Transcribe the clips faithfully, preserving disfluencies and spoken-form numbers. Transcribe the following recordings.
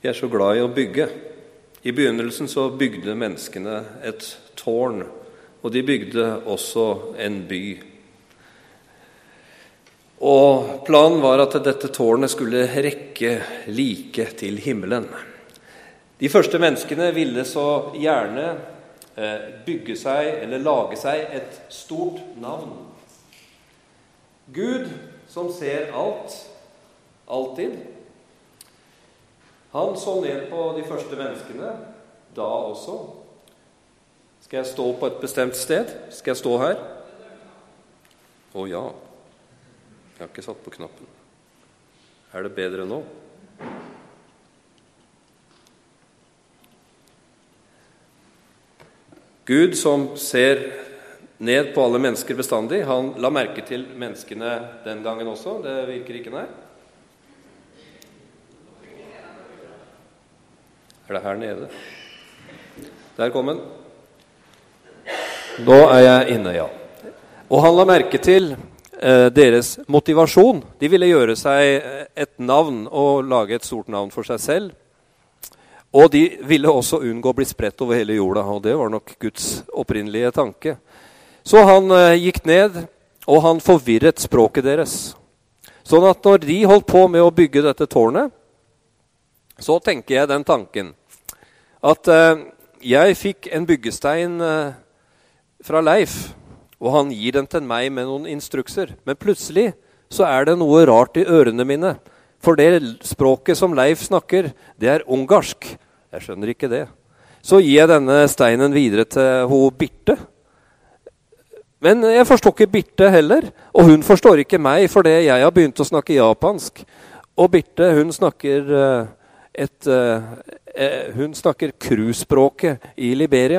De er så glad i å bygge. I begynnelsen så bygde menneskene et tårn, og de bygde også en by. Og planen var at dette tårnet skulle rekke like til himmelen. De første menneskene ville så gjerne bygge seg, eller lage seg, et stort navn. Gud, som ser alt, alltid, han så ned på de første menneskene, da også. Skal jeg stå på et bestemt sted? Skal jeg stå her? Å ja. Jeg har ikke satt på knappen. Er det bedre nå? Gud, som ser ned på alle mennesker bestandig, han la merke til menneskene den gangen også. Det virker ikke, nei. Er det her nede? Der kom den. Nå er jeg inne, ja. Og han la merke til eh, deres motivasjon. De ville gjøre seg et navn og lage et stort navn for seg selv. Og de ville også unngå å bli spredt over hele jorda, og det var nok Guds opprinnelige tanke. Så han eh, gikk ned, og han forvirret språket deres. Sånn at når de holdt på med å bygge dette tårnet, så tenker jeg den tanken at eh, jeg fikk en byggestein eh, fra Leif, og han gir den til meg med noen instrukser. Men plutselig så er det noe rart i ørene mine, for det språket som Leif snakker, det er ungarsk. Jeg skjønner ikke det. Så gir jeg denne steinen videre til ho Birte. Men jeg forstår ikke Birte heller, og hun forstår ikke meg, for det jeg har begynt å snakke japansk. Og Birte, hun snakker et, hun snakker kru-språket i Liberia.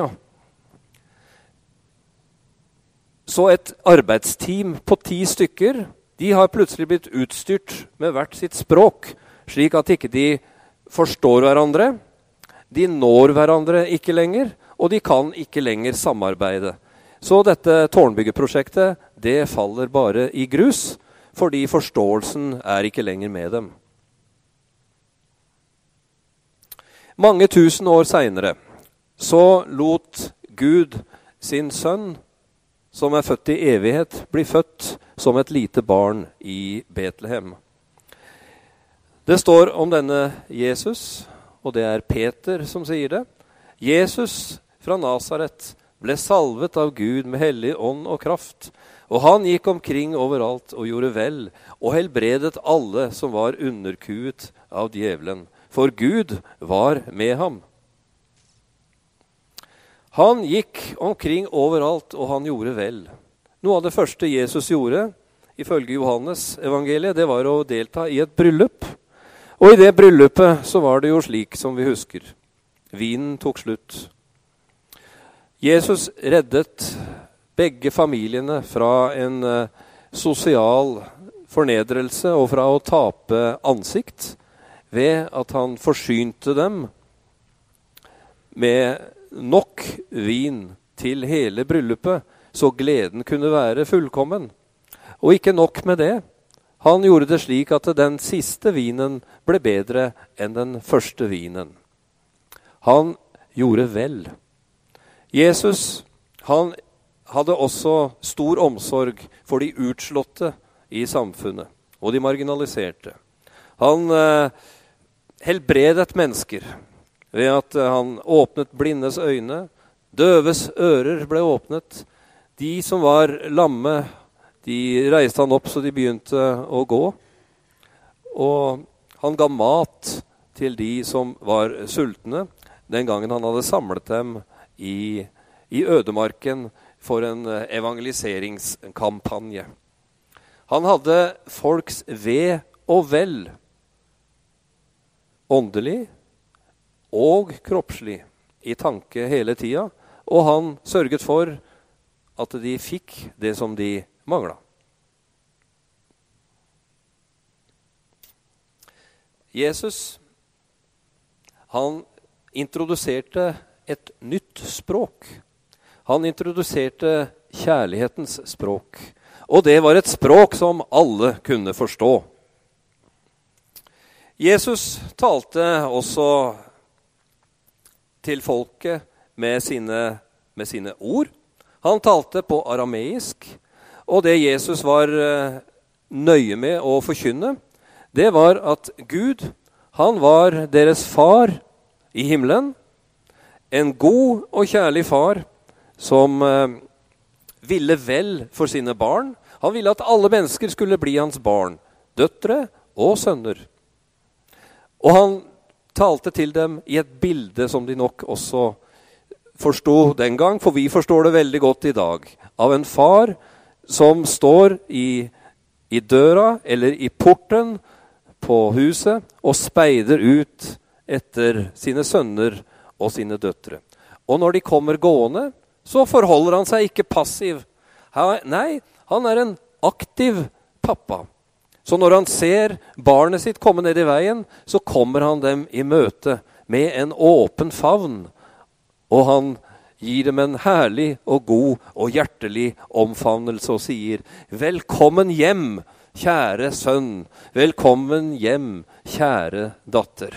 Så et arbeidsteam på ti stykker, de har plutselig blitt utstyrt med hvert sitt språk, slik at ikke de forstår hverandre, de når hverandre ikke lenger, og de kan ikke lenger samarbeide. Så dette tårnbyggeprosjektet, det faller bare i grus, fordi forståelsen er ikke lenger med dem. Mange tusen år senere, så lot Gud sin sønn, som er født i evighet, blir født som et lite barn i Betlehem. Det står om denne Jesus, og det er Peter som sier det. Jesus fra Nazaret ble salvet av Gud med hellig ånd og kraft, og han gikk omkring overalt og gjorde vel, og helbredet alle som var underkuet av djevelen, for Gud var med ham. Han gikk omkring overalt, og han gjorde vel. Noe av det første Jesus gjorde, ifølge Johannes evangeliet, det var å delta i et bryllup. Og i det bryllupet så var det jo slik som vi husker. Vinen tok slutt. Jesus reddet begge familiene fra en sosial fornedrelse og fra å tape ansikt ved at han forsynte dem med nok vin til hele bryllupet, så gleden kunne være fullkommen. Og ikke nok med det. Han gjorde det slik at den siste vinen ble bedre enn den første vinen. Han gjorde vel. Jesus, han hadde også stor omsorg for de utslåtte i samfunnet, og de marginaliserte. Han eh, helbredet mennesker, ved at han åpnet blindes øyne, døves ører ble åpnet. De som var lamme, de reiste han opp så de begynte å gå. Og han ga mat til de som var sultne, den gangen han hadde samlet dem i, i ødemarken for en evangeliseringskampanje. Han hadde folks ve og vel, åndelig og kroppslig, i tanke hele tida, og han sørget for at de fikk det som de manglet. Jesus, han introduserte et nytt språk. Han introduserte kjærlighetens språk, og det var et språk som alle kunne forstå. Jesus talte også til folket med sine, med sine ord. Han talte på arameisk, og det Jesus var nøye med å forkynne, det var at Gud, han var deres far i himmelen, en god og kjærlig far som ville vel for sine barn. Han ville at alle mennesker skulle bli hans barn, døtre og sønner. Og han talte til dem i et bilde som de nok også forstod den gang, for vi forstår det veldig godt i dag, av en far som står i, i døra eller i porten på huset og speider ut etter sine sønner og sine døtre. Og når de kommer gående, så forholder han seg ikke passiv. Nei, han er en aktiv pappa. Så når han ser barnet sitt komme ned i veien, så kommer han dem i møte med en åpen favn. Og han gir dem en herlig og god og hjertelig omfavnelse og sier, velkommen hjem, kjære sønn. Velkommen hjem, kjære datter.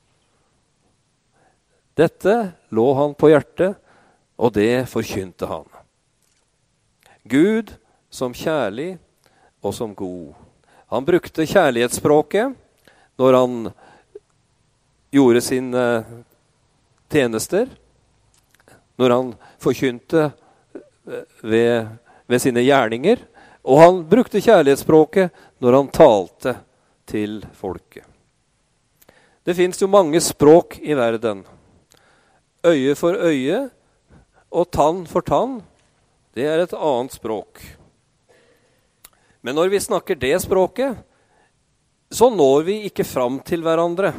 Dette lå han på hjertet, og det forkynte han. Gud som kjærlig og som god. Han brukte kjærlighetsspråket når han gjorde sine tjenester, når han forkynte ved, ved sine gjerninger, og han brukte kjærlighetsspråket når han talte til folket. Det finnes jo mange språk i verden. Øye for øye og tann for tann, det er et annet språk. Men når vi snakker det språket, så når vi ikke fram til hverandre.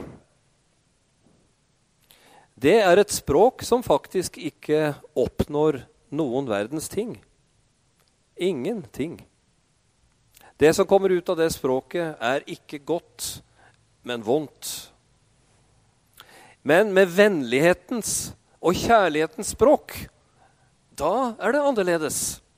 Det er et språk som faktisk ikke oppnår noen verdens ting. Ingenting. Det som kommer ut av det språket er ikke godt, men vondt. Men med vennlighetens og kjærlighetens språk, da er det annerledes.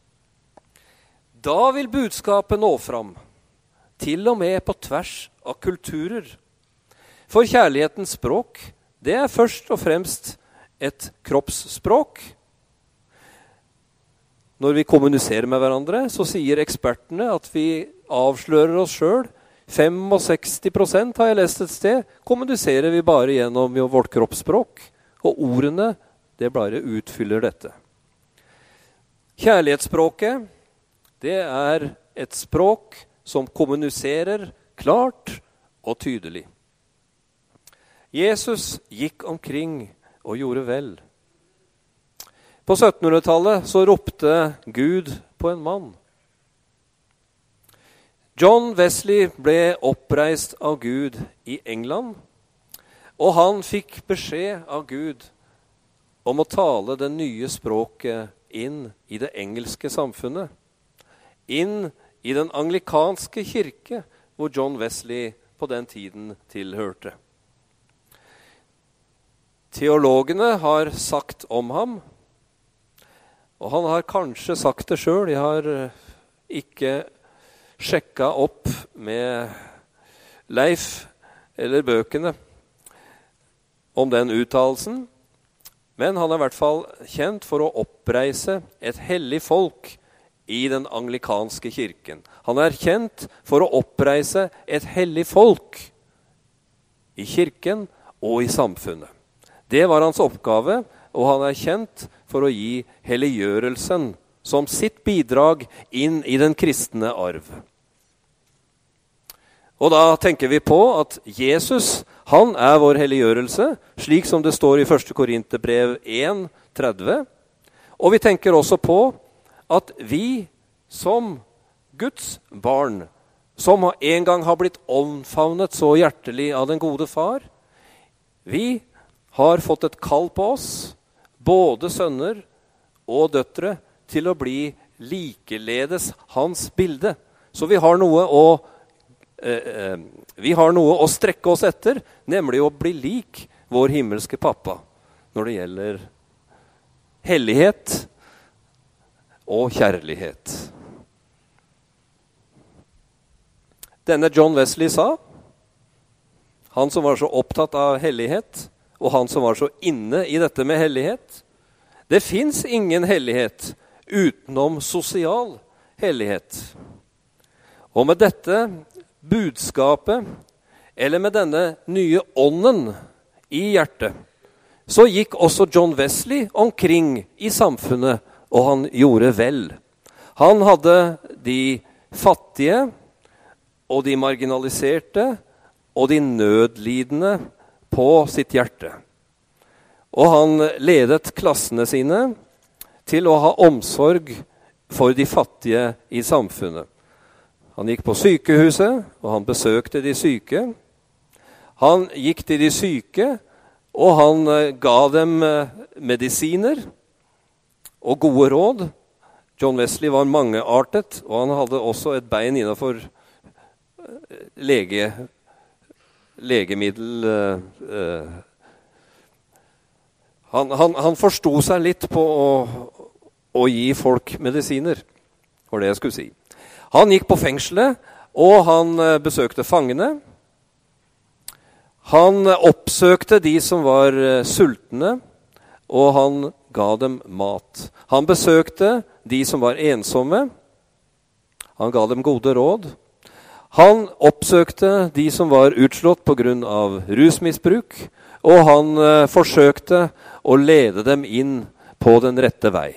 Da vil budskapet nå fram, til og med på tvers av kulturer. For kjærlighetens språk, det er først og fremst et kroppsspråk. Når vi kommuniserer med hverandre, så sier ekspertene at vi avslører oss selv. sekstifem prosent har jeg lest et sted, kommuniserer vi bare gjennom vårt kroppsspråk. Og ordene, det bare utfyller dette. Kjærlighetsspråket, det er et språk som kommuniserer klart og tydelig. Jesus gikk omkring og gjorde vel. På syttenhundretallet så ropte Gud på en mann. John Wesley ble oppreist av Gud i England, og han fikk beskjed av Gud om å tale det nye språket inn i det engelske samfunnet, inn i den anglikanske kirke, hvor John Wesley på den tiden tilhørte. Teologene har sagt om ham, og han har kanskje sagt det selv, jeg har ikke sjekka opp med Leif eller bøkene om den uttalelsen, men han er i hvert fall kjent for å oppreise et hellig folk i den anglikanske kirken. Han er kjent for å oppreise et hellig folk i kirken og i samfunnet. Det var hans oppgave, og han er kjent for å gi helliggjørelsen som sitt bidrag inn i den kristne arv. Og da tenker vi på at Jesus, han er vår helliggjørelse, slik som det står i første Korinterbrev en tretti. Og vi tenker også på at vi som Guds barn, som en gang har blitt omfavnet så hjertelig av den gode far, vi har fått et kall på oss, både sønner og døtre, til å bli likeledes hans bilde. Så vi har noe å, eh, vi har noe å strekke oss etter, nemlig å bli lik vår himmelske pappa, når det gjelder hellighet og kjærlighet. Denne John Wesley sa Han som var så opptatt av hellighet, og han som var så inne i dette med hellighet. Det finnes ingen hellighet utenom sosial hellighet. Og med dette budskapet, eller med denne nye ånden i hjertet, så gikk også John Wesley omkring i samfunnet, og han gjorde vel. Han hadde de fattige, og de marginaliserte, og de nødlidende på sitt hjerte. Og han ledet klassene sine til å ha omsorg for de fattige i samfunnet. Han gikk på sykehuset, og han besøkte de syke. Han gikk til de syke, og han ga dem medisiner og gode råd. John Wesley var mangeartet, og han hadde også et bein innenfor lege, legemiddel. Eh, han, han, han forstod seg litt på å, å gi folk medisiner, var det jeg skulle si. Han gikk på fengselet, og han besøkte fangene. Han oppsøkte de som var sultne, og han ga dem mat. Han besøkte de som var ensomme. Han ga dem gode råd. Han oppsøkte de som var utslått på grunn av rusmisbruk, og han eh, forsøkte å lede dem inn på den rette vei.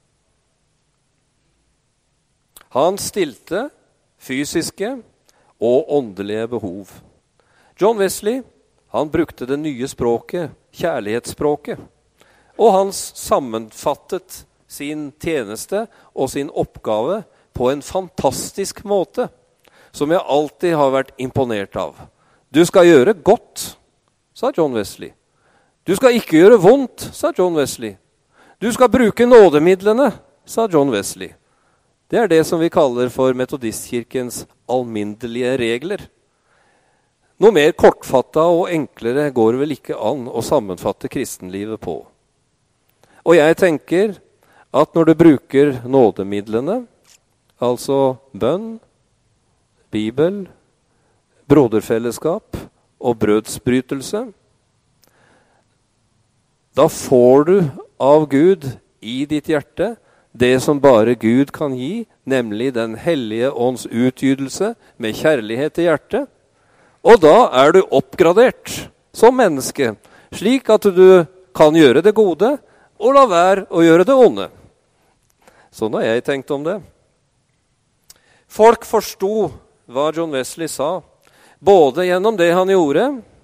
Han stilte fysiske og åndelige behov. John Wesley, han brukte det nye språket, kjærlighetsspråket, og han sammenfattet sin tjeneste og sin oppgave på en fantastisk måte, som jeg alltid har vært imponert av. Du skal gjøre godt, sa John Wesley. Du skal ikke gjøre vondt, sa John Wesley. Du skal bruke nådemidlene, sa John Wesley. Det er det som vi kaller for metodistkirkens alminnelige regler. Noe mer kortfattet og enklere går vel ikke an å sammenfatte kristenlivet på. Og jeg tenker at når du bruker nådemidlene, altså bønn, Bibel, broderfellesskap og brødsbrytelse, da får du av Gud i ditt hjerte det som bare Gud kan gi, nemlig den hellige ånds utgytelse med kjærlighet i hjertet. Og da er du oppgradert som menneske, slik at du kan gjøre det gode og la være å gjøre det onde. Sånn har jeg tenkt om det. Folk forstod hva John Wesley sa, både gjennom det han gjorde,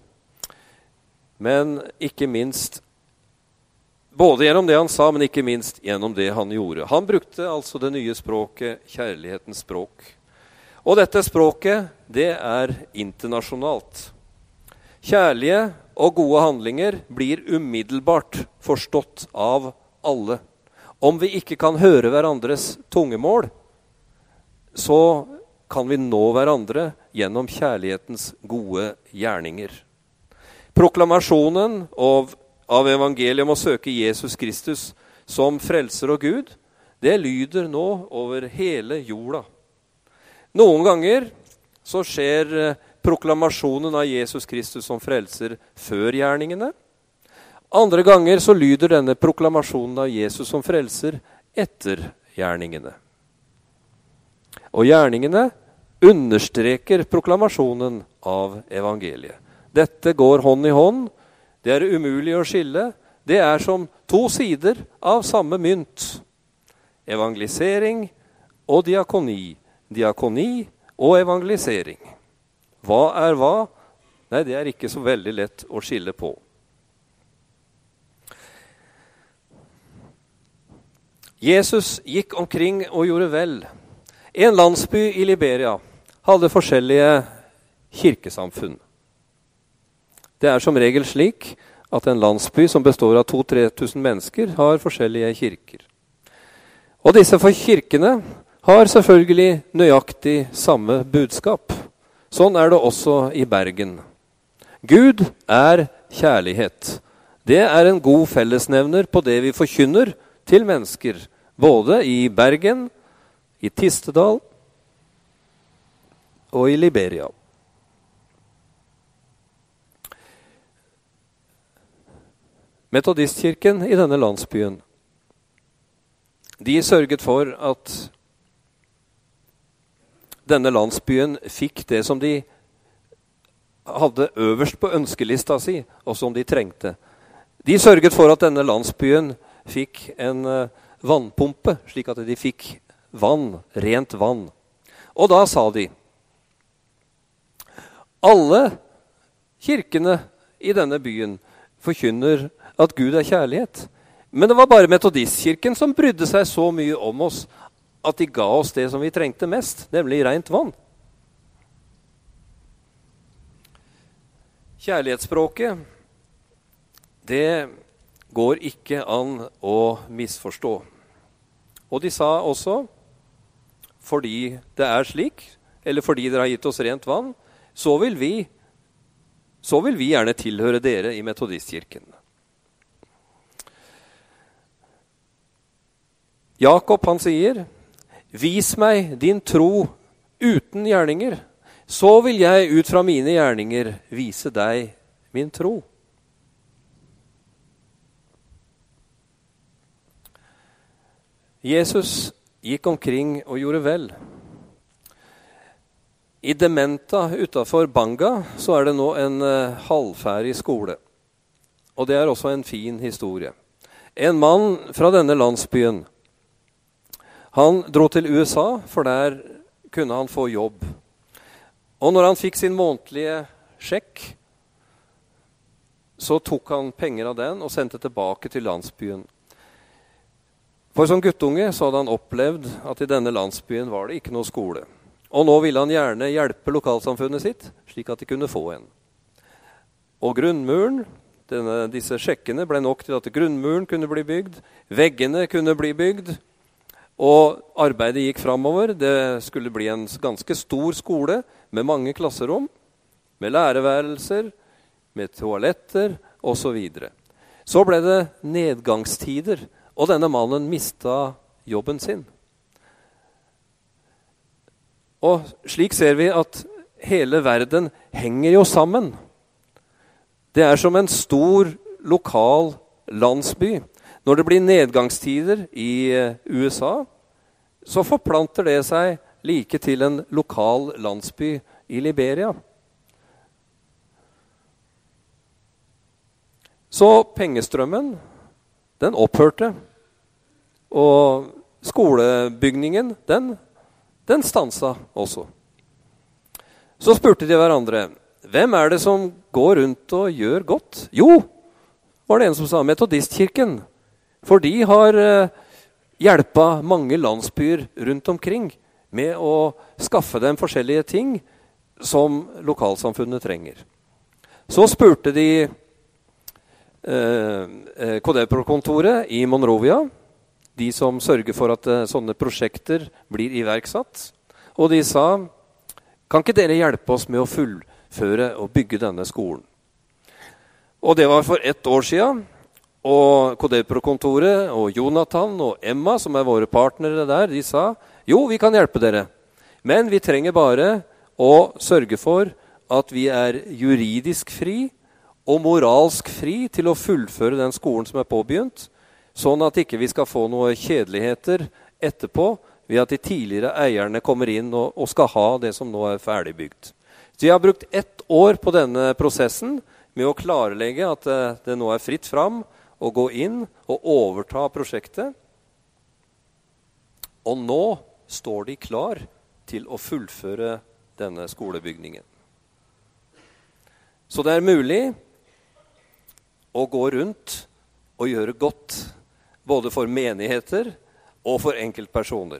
men ikke minst, både gjennom det han sa, men ikke minst gjennom det han gjorde. Han brukte altså det nye språket, kjærlighetens språk. Og dette språket, det er internasjonalt. Kjærlige og gode handlinger blir umiddelbart forstått av alle. Om vi ikke kan høre hverandres tungemål, så kan vi nå hverandre gjennom kjærlighetens gode gjerninger. Proklamasjonen av, av evangeliet om å søke Jesus Kristus som frelser og Gud, det lyder nå over hele jorda. Noen ganger så skjer proklamasjonen av Jesus Kristus som frelser før gjerningene. Andre ganger så lyder denne proklamasjonen av Jesus som frelser etter gjerningene. Og gjerningene understreker proklamasjonen av evangeliet. Dette går hånd i hånd. Det er umulig å skille. Det er som to sider av samme mynt. Evangelisering og diakoni. Diakoni og evangelisering. Hva er hva? Nei, det er ikke så veldig lett å skille på. Jesus gikk omkring og gjorde vel. En landsby i Liberia hadde forskjellige kirkesamfunn. Det er som regel slik at en landsby som består av to til tre tusen mennesker har forskjellige kirker. Og disse for kirkene har selvfølgelig nøyaktig samme budskap. Sånn er det også i Bergen. Gud er kjærlighet. Det er en god fellesnevner på det vi forkynner til mennesker, både i Bergen, i Tistedal og i Liberia. Metodistkirken i denne landsbyen, de sørget for at denne landsbyen fikk det som de hadde øverst på ønskelista si, og som de trengte. De sørget for at denne landsbyen fikk en uh, vannpumpe, slik at de fikk vann, rent vann. Og da sa de, alle kirkene i denne byen forkynner at Gud er kjærlighet. Men det var bare metodistkirken som brydde seg så mye om oss, at de ga oss det som vi trengte mest, nemlig rent vann. Kjærlighetsspråket, det går ikke an å misforstå. Og de sa også, fordi det er slik, eller fordi dere har gitt oss rent vann, så vil vi, så vil vi gjerne tilhøre dere i metodistkirken. Jakob, han sier, vis meg din tro uten gjerninger, så vil jeg ut fra mine gjerninger vise deg min tro. Jesus gikk omkring og gjorde vel. I Dementa utenfor Banga så er det nå en uh, halvferdig skole. Og det er også en fin historie. En mann fra denne landsbyen, han dro til U S A, for der kunne han få jobb. Og når han fikk sin månedlige sjekk, så tok han penger av den og sendte tilbake til landsbyen. For som guttunge så hadde han opplevd at i denne landsbyen var det ikke noe skole. Og nå ville han gjerne hjelpe lokalsamfunnet sitt, slik at de kunne få en. Og grunnmuren, denne, disse sjekkene ble nok til at grunnmuren kunne bli bygd, veggene kunne bli bygd, og arbeidet gikk fremover. Det skulle bli en ganske stor skole med mange klasserom, med lærerværelser, med toaletter og så videre. Så ble det nedgangstider, og denne mannen mistet jobben sin. Og slik ser vi at hele verden henger jo sammen. Det er som en stor lokal landsby. Når det blir nedgangstider i U S A, så forplanter det seg like til en lokal landsby i Liberia. Så pengestrømmen, den opphørte. Og skolebygningen, den, den stansa også. Så spurte de hverandre, hvem er det som går rundt og gjør godt? Jo, var det en som sa, metodistkirken. For de har uh, hjulpet mange landsbyer rundt omkring med å skaffe dem forskjellige ting som lokalsamfunnet trenger. Så spurte de uh, K D Pro-kontoret i Monrovia, de som sørger for at uh, sånne prosjekter blir iverksatt. Og de sa, kan ikke dere hjelpe oss med å fullføre og bygge denne skolen? Og det var for ett år siden. Og K D Pro-kontoret og Jonathan og Emma, som er våre partnere der, de sa, jo, vi kan hjelpe dere. Men vi trenger bare å sørge for at vi er juridisk fri og moralsk fri til å fullføre den skolen som er påbegynt, sånn at ikke vi skal få noen kjedeligheter etterpå ved at de tidligere eierne kommer inn og, og skal ha det som nå er ferdigbygd. Så vi har brukt ett år på denne prosessen med å klarlegge at det, det nå er fritt fram å gå inn og overta prosjektet. Og nå står de klar til å fullføre denne skolebygningen. Så det er mulig å gå rundt og gjøre godt, både for menigheter og for enkeltpersoner.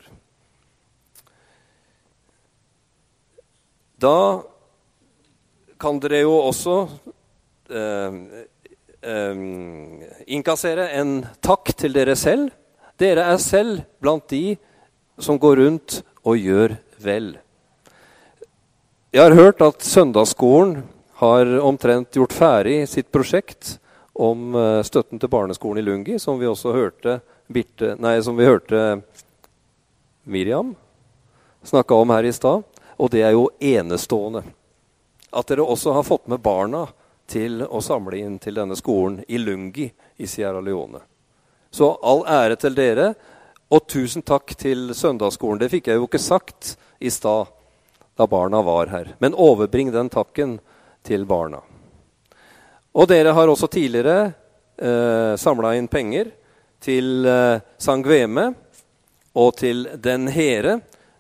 Da kan dere jo også eh, Um, innkassere en takk til dere selv. Dere er selv blant de som går rundt og gjør vel. Jeg har hørt at søndagsskolen har omtrent gjort ferdig sitt prosjekt om uh, støtten til barneskolen i Lungi, som vi også hørte, Birte, nei, som vi hørte Miriam snakke om her i stad. Og det er jo enestående. At dere også har fått med barna til å samle inn til denne skolen i Lungi i Sierra Leone. Så all ære til dere, og tusen takk til søndagsskolen. Det fikk jeg jo ikke sagt i stad da barna var her, men overbring den takken til barna. Og dere har også tidligere eh, samlet inn penger til eh, Sangveme og til Den Here,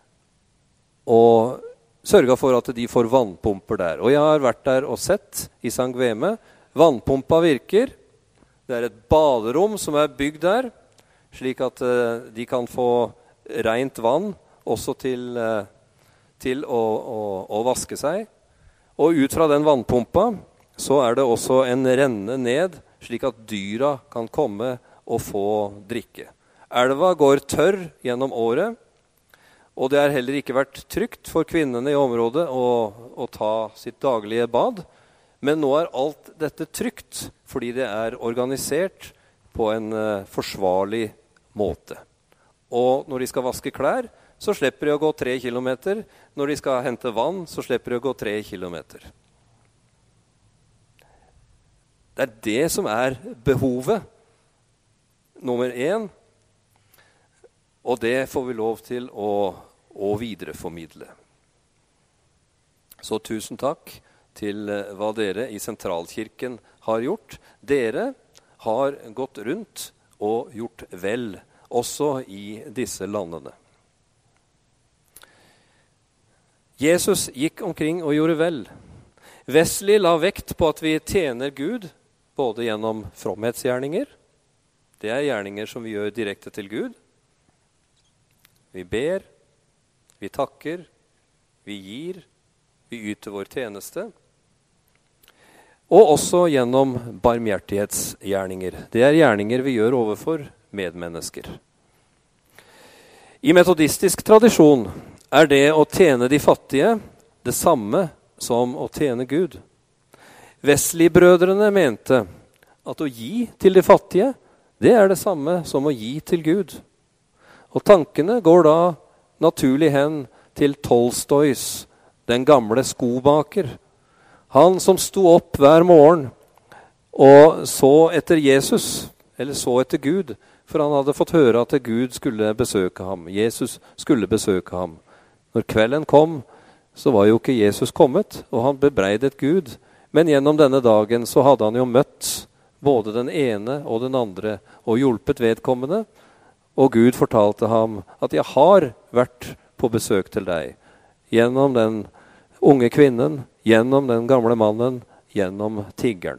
og sørget for at de får vannpumper der. Og jeg har vært der og sett i Sangveme. Vannpumpa virker. Det er et baderom som er bygd der, slik at uh, de kan få rent vann også til, uh, til å, å, å vaske seg. Og ut fra den vannpumpa så er det også en renne ned, slik at dyra kan komme og få drikke. Elva går tørr gjennom året, og det har heller ikke vært trygt for kvinnene i området å, å ta sitt daglige bad. Men nå er alt dette trygt, fordi det er organisert på en uh, forsvarlig måte. Og når de skal vaske klær, så slipper de å gå tre kilometer. Når de skal hente vann, så slipper de å gå tre kilometer. Det er det som er behovet. Nummer én. Og det får vi lov til å, å videreformidle. Så tusen takk til hva dere i Sentralkirken har gjort. Dere har gått rundt og gjort vel, også i disse landene. Jesus gikk omkring og gjorde vel. Wesley la vekt på at vi tjener Gud, både gjennom fromhetsgjerninger. Det er gjerninger som vi gjør direkte til Gud. Vi ber, vi takker, vi gir, vi yter vår tjeneste. Og også gjennom barmhjertighetsgjerninger. Det er gjerninger vi gjør overfor medmennesker. I metodistisk tradisjon er det å tjene de fattige det samme som å tjene Gud. Wesley-brødrene mente at å gi til de fattige, det er det samme som å gi til Gud. Og tankene går da naturlig hen til Tolstoys, den gamle skobaker. Han som sto opp hver morgen og så etter Jesus, eller så etter Gud, for han hadde fått høre at Gud skulle besøke ham. Jesus skulle besøke ham. Når kvelden kom, så var jo ikke Jesus kommet, og han bebreidet Gud. Men gjennom denne dagen så hadde han jo møtt både den ene og den andre, og hjulpet vedkommende. Og Gud fortalte ham at jeg har vært på besøk til deg. Gjennom den unge kvinnen, gjennom den gamle mannen, gjennom tiggeren.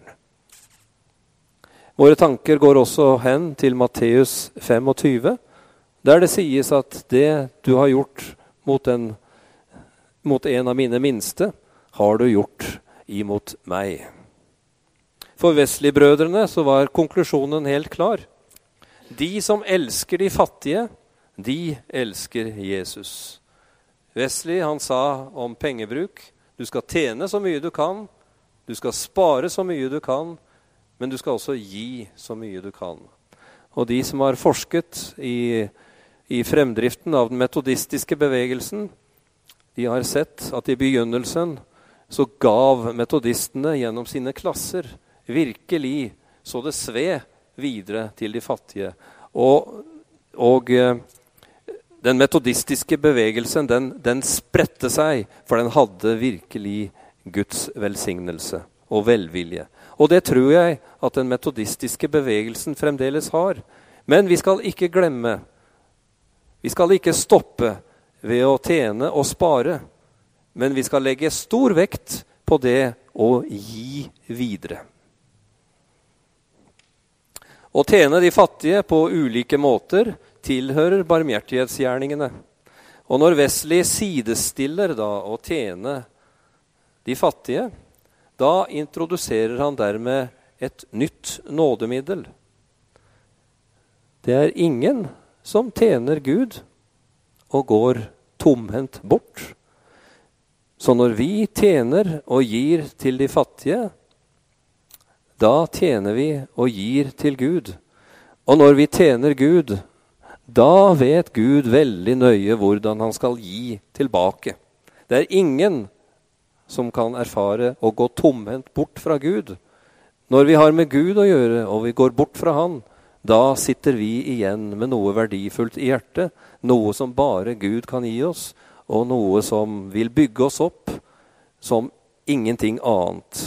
Våre tanker går også hen til Matteus tjuefem, der det sies at det du har gjort mot en, mot en av mine minste, har du gjort imot meg. For Wesley-brødrene så var konklusjonen helt klar. De som elsker de fattige, de elsker Jesus. Wesley, han sa om pengebruk, du skal tjene så mye du kan, du skal spare så mye du kan, men du skal også gi så mye du kan. Og de som har forsket i, i fremdriften av den metodistiske bevegelsen, de har sett at i begynnelsen så gav metodistene gjennom sine klasser virkelig så det sved videre til de fattige. Og, og den metodistiske bevegelsen, den, den spredte seg, for den hadde virkelig Guds velsignelse og velvilje. Og det tror jeg at den metodistiske bevegelsen fremdeles har. Men vi skal ikke glemme, vi skal ikke stoppe ved å tjene og spare, men vi skal legge stor vekt på det å gi videre. Å tjene de fattige på ulike måter tilhører barmhjertighetsgjerningene. Og når Wesley sidestiller da å tjene de fattige, da introduserer han dermed et nytt nådemiddel. Det er ingen som tjener Gud og går tomhendt bort. Så når vi tjener og gir til de fattige, da tjener vi og gir til Gud. Og når vi tjener Gud, da vet Gud veldig nøye hvordan han skal gi tilbake. Det er ingen som kan erfare å gå tomhendt bort fra Gud. Når vi har med Gud å gjøre, og vi går bort fra han, da sitter vi igjen med noe verdifullt i hjertet, noe som bare Gud kan gi oss, og noe som vil bygge oss opp som ingenting annet.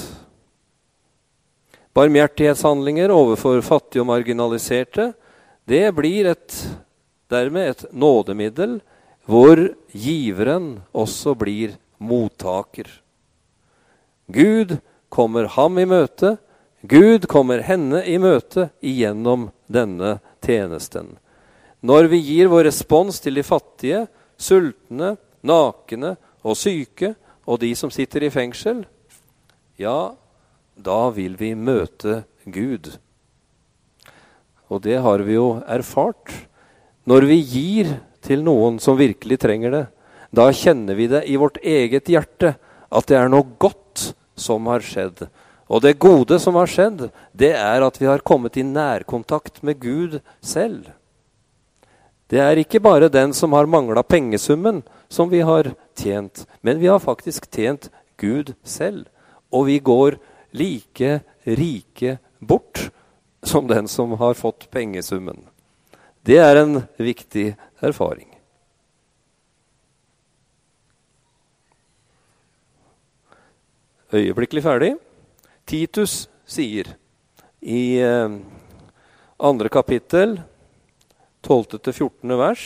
Barmhjertighetshandlinger overfor fattige og marginaliserte, det blir et, dermed et nådemiddel, hvor giveren også blir mottaker. Gud kommer ham i møte, Gud kommer henne i møte igjennom denne tjenesten. Når vi gir vår respons til de fattige, sultne, nakne og syke, og de som sitter i fengsel, ja, da vil vi møte Gud. Og det har vi jo erfart. Når vi gir til noen som virkelig trenger det, da kjenner vi det i vårt eget hjerte at det er noe godt som har skjedd. Og det gode som har skjedd, det er at vi har kommet i nærkontakt med Gud selv. Det er ikke bare den som har manglet pengesummen som vi har tjent, men vi har faktisk tjent Gud selv. Og vi går like rike bort som den som har fått pengesummen. Det er en viktig erfaring. Øyeblikkelig ferdig. Titus sier i eh, andre kapittel, tolvte til fjortende vers,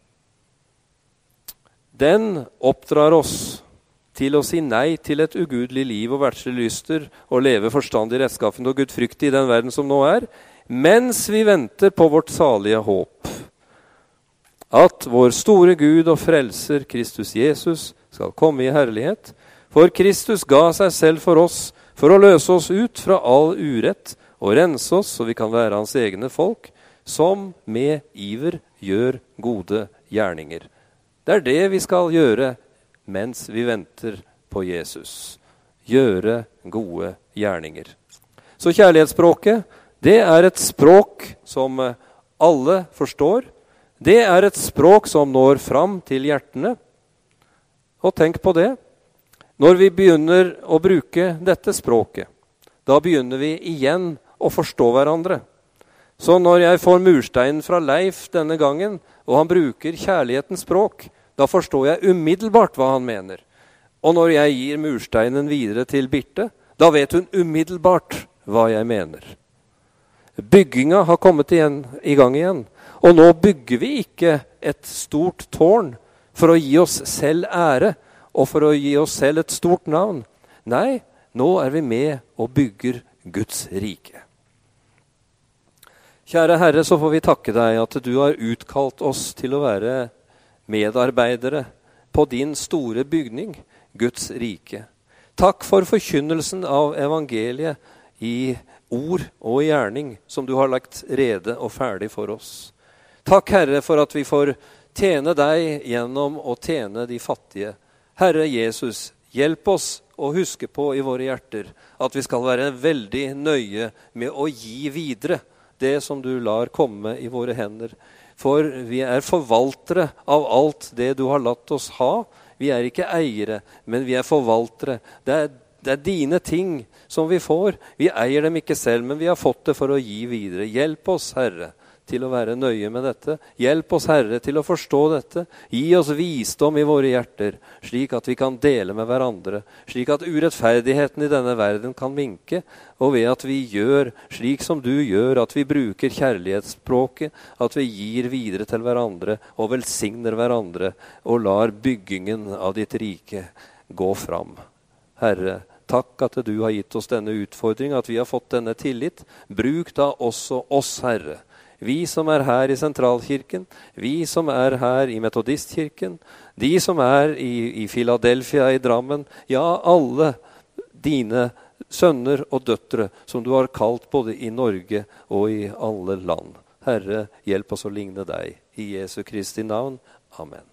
den oppdrar oss til å si nei til et ugudelig liv og verdslige lyster og leve forstandig, rettskaffen og gudfryktig i den verden som nå er, mens vi venter på vårt salige håp. At vår store Gud og frelser Kristus Jesus skal komme i herlighet. For Kristus ga seg selv for oss, for å løse oss ut fra all urett og rense oss så vi kan være hans egne folk, som med iver gjør gode gjerninger. Det er det vi skal gjøre mens vi venter på Jesus. Gjøre gode gjerninger. Så kjærlighetsspråket, det er et språk som alle forstår. Det er et språk som når fram til hjertene. Og tenk på det. Når vi begynner å bruke dette språket, da begynner vi igjen å forstå hverandre. Så når jeg får mursteinen fra Leif denne gangen, og han bruker kjærlighetens språk, da forstår jeg umiddelbart hva han mener. Og når jeg gir mursteinen videre til Birte, da vet hun umiddelbart hva jeg mener. Bygginga har kommet igjen, i gang igjen, og nå bygger vi ikke et stort tårn for å gi oss selv ære, og for å gi oss selv et stort navn. Nei, nå er vi med og bygger Guds rike. Kjære Herre, så får vi takke deg at du har utkalt oss til å være medarbeidere på din store bygning, Guds rike. Takk for forkynnelsen av evangeliet i ord og i gjerning som du har lagt rede og ferdig for oss. Takk, Herre, for at vi får tjene deg gjennom å tjene de fattige. Herre Jesus, hjelp oss å huske på i våre hjerter at vi skal være veldig nøye med å gi videre det som du lar komme i våre hender. For vi er forvaltere av alt det du har latt oss ha. Vi er ikke eiere, men vi er forvaltere. Det er, det er dine ting som vi får. Vi eier dem ikke selv, men vi har fått det for å gi videre. Hjelp oss, Herre, til å være nøye med dette. Hjelp oss, Herre, til å forstå dette. Gi oss visdom i våre hjerter, slik at vi kan dele med hverandre, slik at urettferdigheten i denne verden kan minke, og ved at vi gjør slik som du gjør, at vi bruker kjærlighetsspråket, at vi gir videre til hverandre, og velsigner hverandre, og lar byggingen av ditt rike gå fram. Herre, takk at du har gitt oss denne utfordring, at vi har fått denne tillit. Bruk da også oss, Herre. Vi som er her i Sentralkirken, vi som er her i Metodistkirken, de som er i, i Philadelphia i Drammen, ja, alle dine sønner og døtre som du har kalt både i Norge og i alle land. Herre, hjelp oss å ligne deg. I Jesu Kristi navn. Amen.